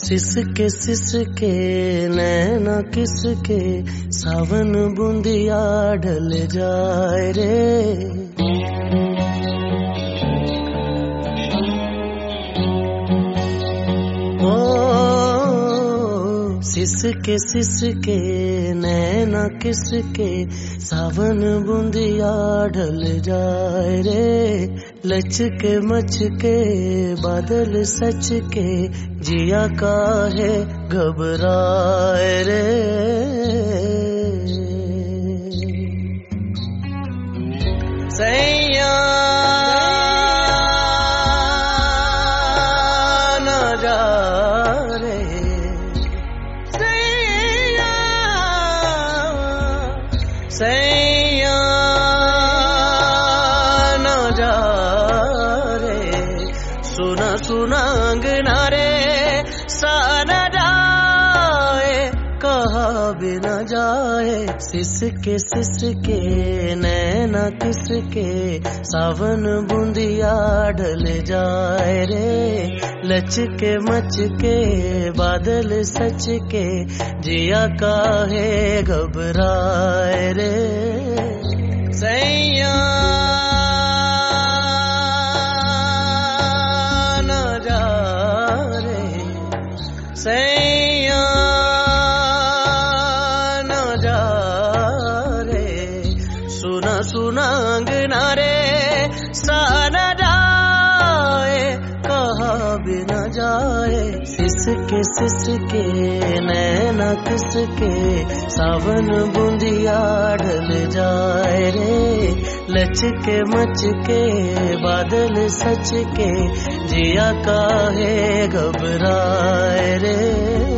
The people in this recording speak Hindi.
सिसके नैना किसके सावन बूंदिया ढल जाए रे। सिसके नैना किसके सावन बूंदिया ढल जाए रे। लचके मचके बादल सच के जिया काहे घबराए रे। सैया न जा रे, सैया न जा रे। सुना सुना अंगना रे सा न जाए, कहा भी न जाए। सिसके नैना किसके सावन बूंदिया ढल जाए रे। लचके मचके बादल सच के जिया काहे घबराए रे। सैया न जा रे, सैया न जा रे। सुना सुना अंगना रे सा न जाए, कहा भी न जाए। सिसके नैना किसके सावन बूंदिया ढल जाए रे। लचके मचके बादल सच के जिया काहे घबराए रे।